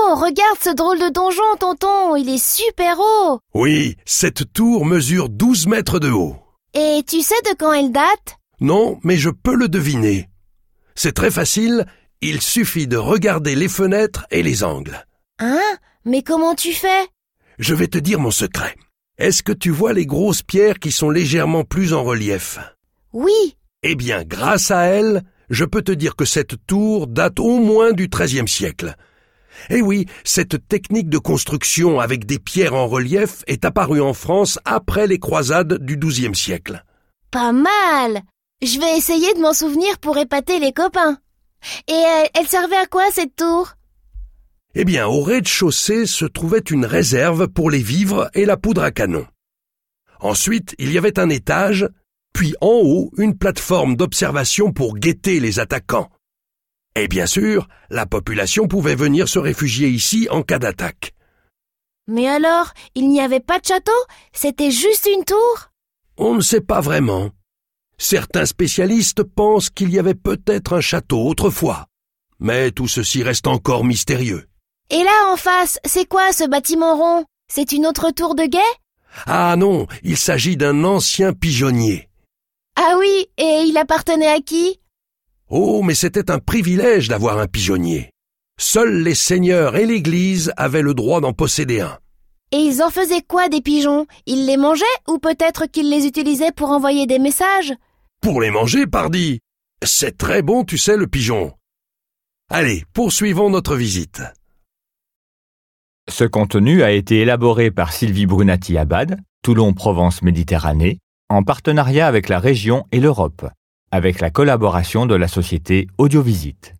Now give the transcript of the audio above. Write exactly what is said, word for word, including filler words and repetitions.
Oh, regarde ce drôle de donjon, tonton, il est super haut. Oui, cette tour mesure douze mètres de haut. Et tu sais de quand elle date? Non, mais je peux le deviner. C'est très facile, il suffit de regarder les fenêtres et les angles. Hein? Mais comment tu fais? Je vais te dire mon secret. Est-ce que tu vois les grosses pierres qui sont légèrement plus en relief? Oui. Eh bien, grâce à elles, je peux te dire que cette tour date au moins du treizième siècle. Eh oui, cette technique de construction avec des pierres en relief est apparue en France après les croisades du douzième siècle. Pas mal. Je vais essayer de m'en souvenir pour épater les copains. Et elle, elle servait à quoi cette tour? Eh bien, au rez-de-chaussée se trouvait une réserve pour les vivres et la poudre à canon. Ensuite, il y avait un étage, puis en haut, une plateforme d'observation pour guetter les attaquants. Et bien sûr, la population pouvait venir se réfugier ici en cas d'attaque. Mais alors, il n'y avait pas de château? C'était juste une tour? On ne sait pas vraiment. Certains spécialistes pensent qu'il y avait peut-être un château autrefois. Mais tout ceci reste encore mystérieux. Et là, en face, c'est quoi ce bâtiment rond? C'est une autre tour de guet? Ah non, il s'agit d'un ancien pigeonnier. Ah oui, et il appartenait à qui? Oh, mais c'était un privilège d'avoir un pigeonnier. Seuls les seigneurs et l'Église avaient le droit d'en posséder un. Et ils en faisaient quoi des pigeons? Ils les mangeaient ou peut-être qu'ils les utilisaient pour envoyer des messages? Pour les manger, pardi. C'est très bon, tu sais, le pigeon. Allez, poursuivons notre visite. Ce contenu a été élaboré par Sylvie Brunati-Abad, Toulon Provence Méditerranée, en partenariat avec la région et l'Europe, avec la collaboration de la société Audiovisite.